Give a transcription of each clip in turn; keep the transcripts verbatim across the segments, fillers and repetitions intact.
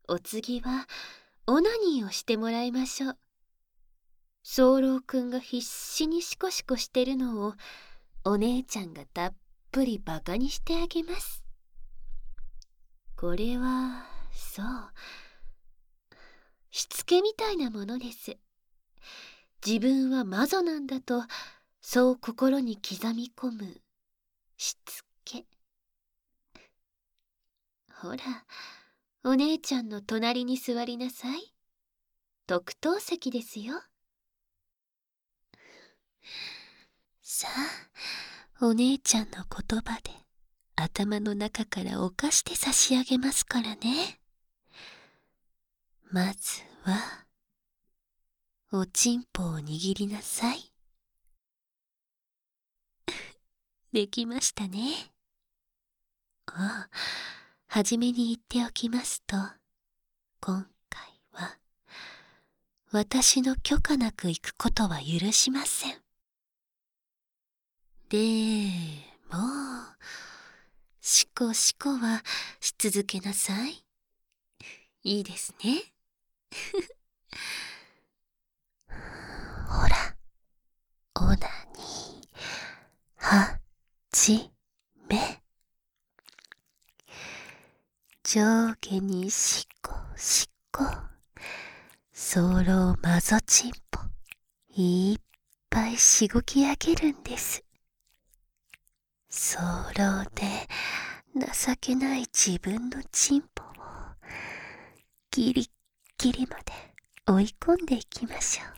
お次はオナニーをしてもらいましょう。早漏くんが必死にシコシコしてるのをお姉ちゃんがたっぷりバカにしてあげます。これはそうしつけみたいなものです。自分は魔女なんだとそう心に刻み込むしつけ。ほら、お姉ちゃんの隣に座りなさい。特等席ですよ。さあ、お姉ちゃんの言葉で頭の中から犯して差し上げますからね。まずはおちんぽを握りなさい。できましたね。ああ、はじめに言っておきますと、今回は私の許可なく行くことは許しません。でも、しこしこはし続けなさい。いいですね。ほら、オナニー、はじめ。上下にしこしこ。早漏マゾチンポ、いっぱいしごき上げるんです。早漏で情けない自分のチンポをギリッギリまで追い込んでいきましょ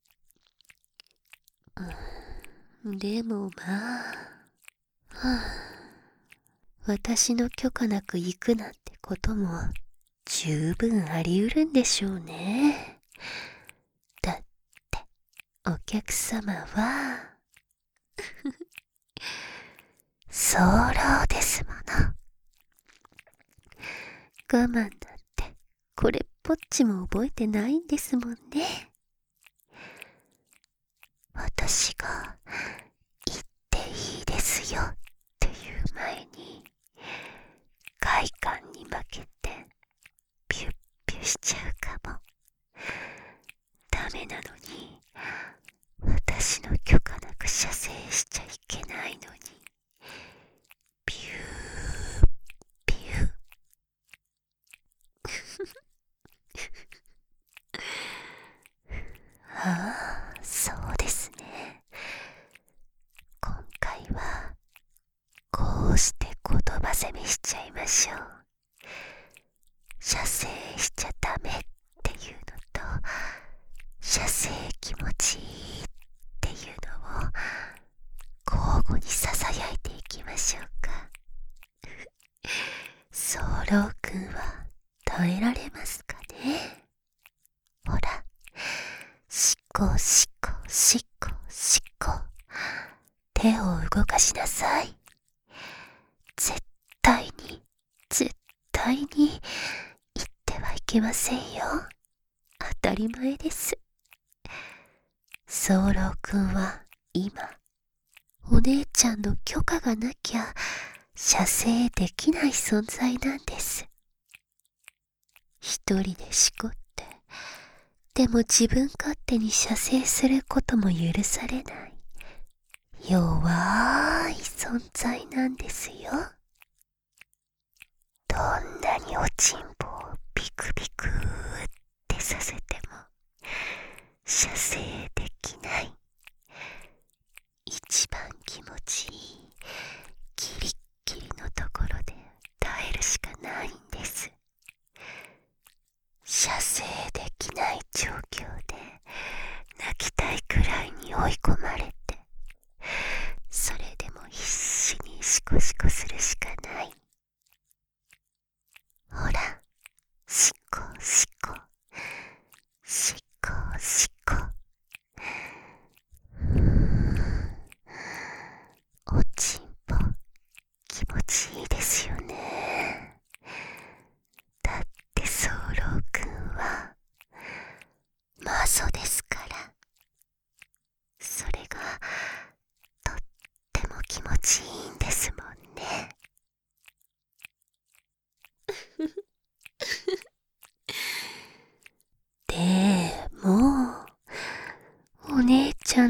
う。うん、でもまあ、はあ、私の許可なく行くなんてことも十分あり得るんでしょうね。だってお客様は早漏ですもの。我慢なんてこれっぽっちも覚えてないんですもんね。私が言っていいですよっていう前に快感に負けてピュッピュしちゃうかも。ダメなのに私の許可なく射精しちゃいけないのにピューピューああ、そうですね。今回はこうして言葉攻めしちゃいましょう。射精しちゃダメっていうのと射精気持ちいいっていうのを交互にささやいていきましょうか。早漏くんは耐えられますかね。ほら、しこしこしこしこ、手を動かしなさい。絶対に絶対に言ってはいけませんよ。当たり前です。早漏くんは今お姉ちゃんの許可がなきゃ射精できない存在なんです。一人でしこって、でも自分勝手に射精することも許されない弱い存在なんですよ。どんなにおちんぽをビクビクってさせても射精できない、一番気持ちいいギリッギリのところで耐えるしかないんです。射精できない状況で泣きたいくらいに追い込まれて、それでも必死にシコシコするしかない。ほら、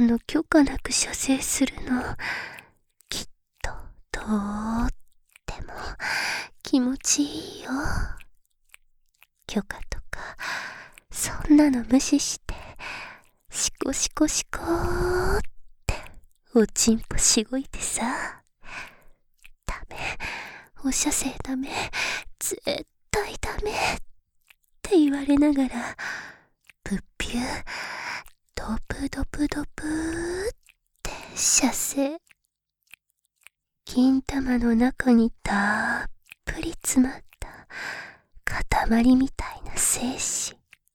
んの許可なく射精するの、きっととっても気持ちいいよ。許可とかそんなの無視して、シコシコシコーっておちんぽしごいてさ、ダメ、放射性ダメ、絶対ダメって言われながら、プッピュー、ドプドプドプーって射精。金玉の中にたっぷり詰まった塊みたいな精子、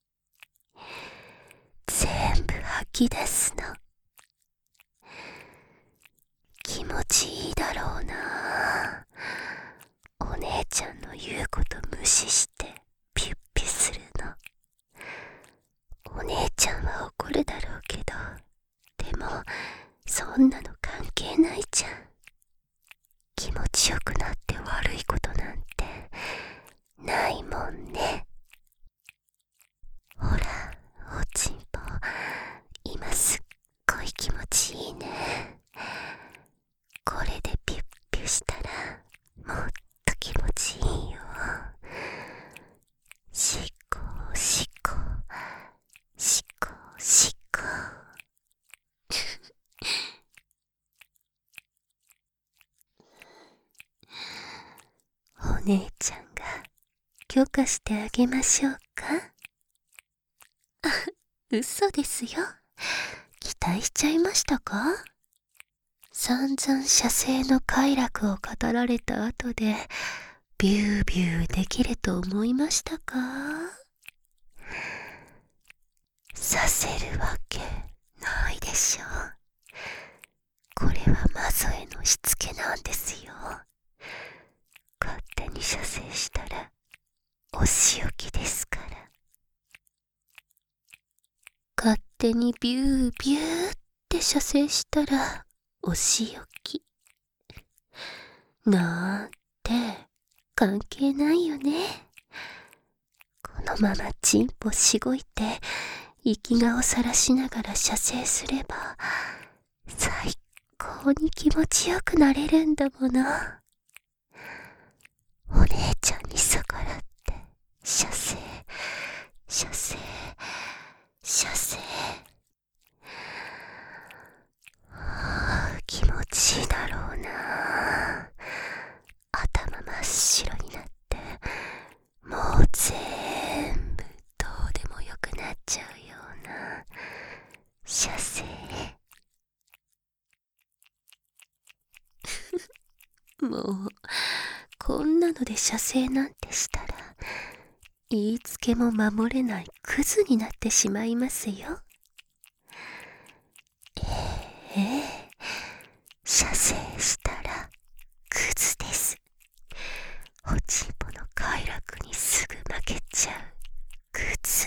全部吐き出すの。気持ちいいだろうな。お姉ちゃんの言うこと無視してピュッピュするの。お姉ちゃんは怒るだろうけど、でもそんなの関係ないじゃん。気持ちよくなって悪いことなんてないもんね。ほら、おちんぽ、今すっごい気持ちいいね。これでピュッピュしたらもっと気持ちいいよ。しこしこしこしこお姉ちゃんが許可してあげましょうか。あ、嘘ですよ。期待しちゃいましたか。散々射精の快楽を語られた後でビュービューできると思いましたか。させるわけないでしょ。これはマゾへのしつけなんですよ。勝手に射精したらお仕置きですから。勝手にビュービューって射精したらお仕置きなんて関係ないよね。このままチンポしごいて生き顔さらしながら射精すれば最高に気持ちよくなれるんだもの。お姉ちゃんに逆らって射精射精射精、はあ、気持ちいいだろうな。頭真っ白になってもう全部どうでもよくなっちゃうような射精もうこんなので射精なんてしたら言いつけも守れないクズになってしまいますよ。ええ、射精したらクズです。おちんぽの快楽にすぐ負けちゃうクズ。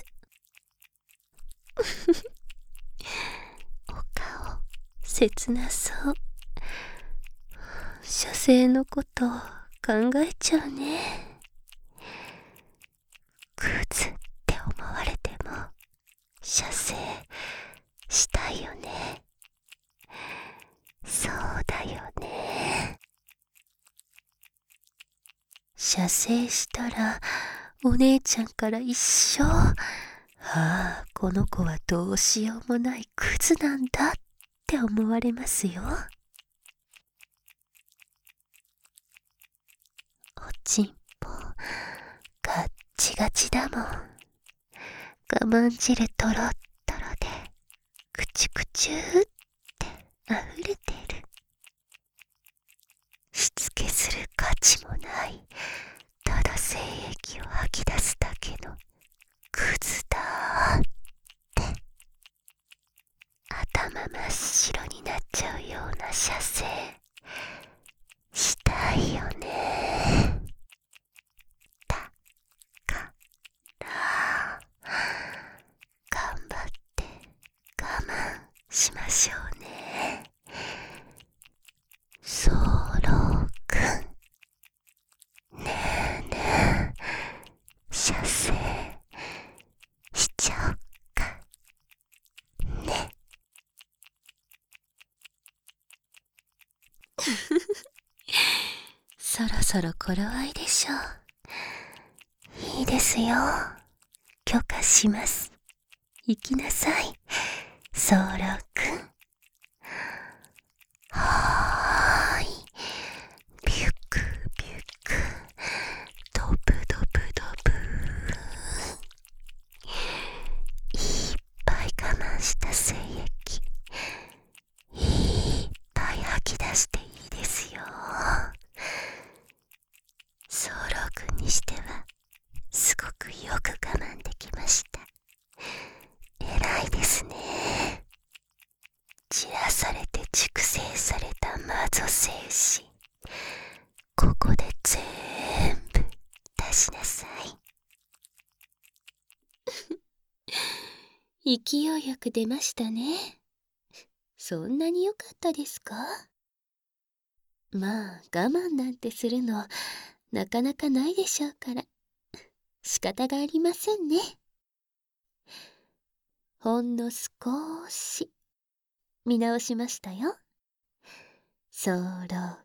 お顔切なそう。射精のこと考えちゃうね。クズって思われても射精したいよね。そうだよね。射精したらお姉ちゃんから一生、ああ、この子はどうしようもないクズなんだって思われますよ。おちんぽガッチガチだもん。我慢汁トロットロでクチュクチューって溢れてる。しつけする価値もない、ただ精液を吐き出すだけのクズだーって。頭真っ白になっちゃうような射精したいよね。だから頑張って我慢しましょうね。ソロくん、ねえねえ、射そろ頃合いでしょう。いいですよ。許可します。行きなさい、ソーラくん。はーい。ビュックビュック、ドブドブドブ。いっぱい我慢した精液、いっぱい吐き出していいですよ。ソーラくんにしてはすごくよく我慢できました。偉いですね。散らされて熟成されたマゾ精子、ここで全部出しなさい。勢いよく出ましたね。そんなに良かったですか？まあ我慢なんてするのなかなかないでしょうから仕方がありませんね。ほんの少し見直しましたよ、ソーラ